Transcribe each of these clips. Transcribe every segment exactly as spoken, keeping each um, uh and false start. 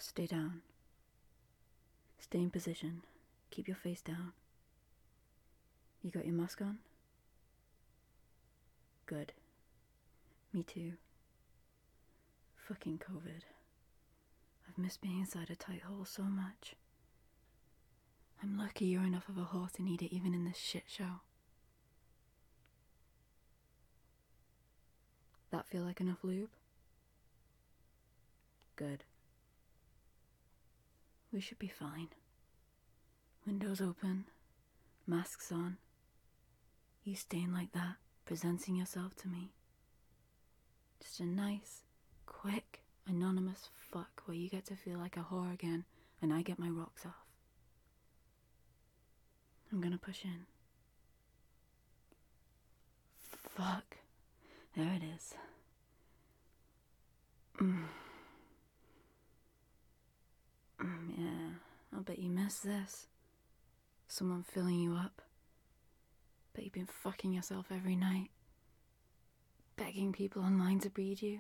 Stay down. Stay in position. Keep your face down. You got your mask on? Good. Me too. Fucking COVID. I've missed being inside a tight hole so much. I'm lucky you're enough of a whore to need it even in this shit show. That feel like enough lube? Good. We should be fine. Windows open, masks on. You staying like that, presenting yourself to me. Just a nice, quick, anonymous fuck where you get to feel like a whore again and I get my rocks off. I'm gonna push in. Fuck. There it is. Mm. Mm, yeah, I'll bet you miss this. Someone filling you up. Bet you've been fucking yourself every night. Begging people online to breed you.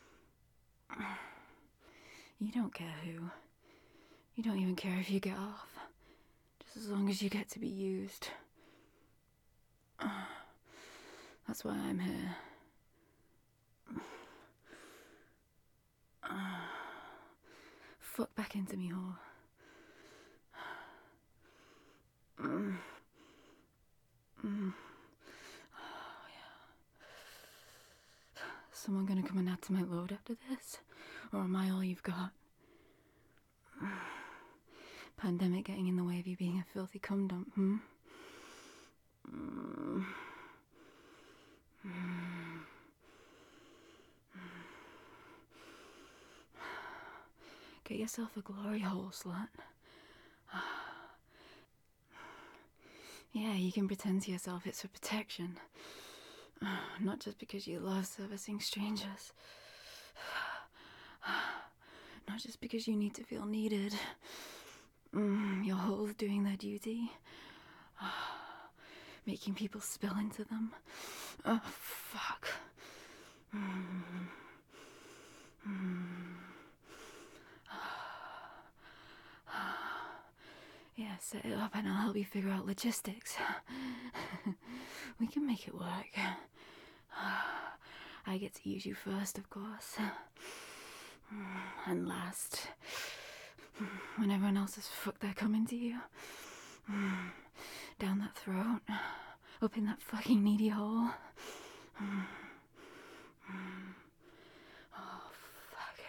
You don't care who. You don't even care if you get off. Just as long as you get to be used. That's why I'm here. Fuck back into me, whore. Mm. Mm. Oh, yeah. Someone gonna come and add to my load after this? Or am I all you've got? Pandemic getting in the way of you being a filthy cum dump, hmm? Mm. Mm. Get yourself a glory hole, slut. Yeah, you can pretend to yourself it's for protection. Not just because you love servicing strangers. Not just because you need to feel needed. Mm, your holes doing their duty. Making people spill into them. Oh, fuck. Mm. Mm. Yeah, set it up and I'll help you figure out logistics. We can make it work. I get to use you first, of course. And last. When everyone else has fucked their cum into you. Down that throat. Up in that fucking needy hole. Oh, fuck.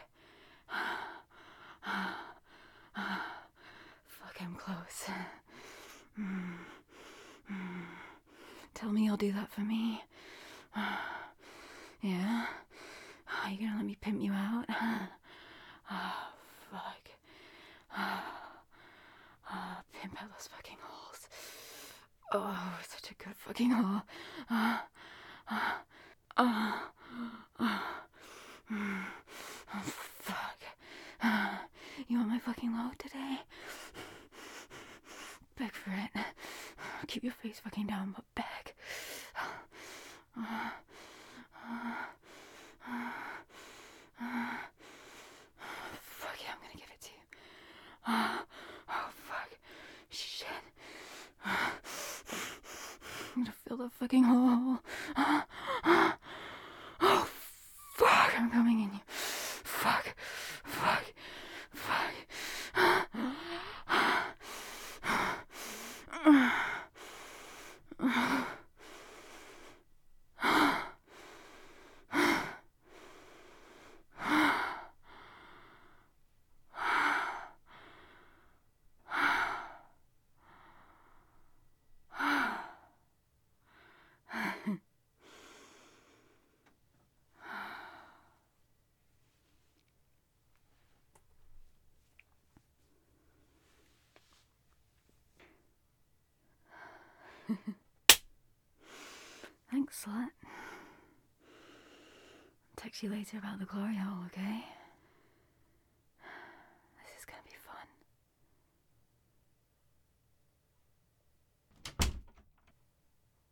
Fuck, I'm close. Tell me you'll do that for me. Yeah? Are you gonna let me pimp you out? Oh, fuck. Oh, pimp out those fucking holes. Oh, such a good fucking hole. Oh, oh, oh, oh, oh, fuck. You want my fucking load today? Beg for it. Keep your face fucking down, but beg. Fuck yeah, I'm gonna give it to you. Oh, fuck. Shit. I'm gonna fill the fucking hole. Oh, fuck, I'm coming in you. Fuck. Fuck. Fuck. Thanks, slut. Text you later about the glory hole, okay?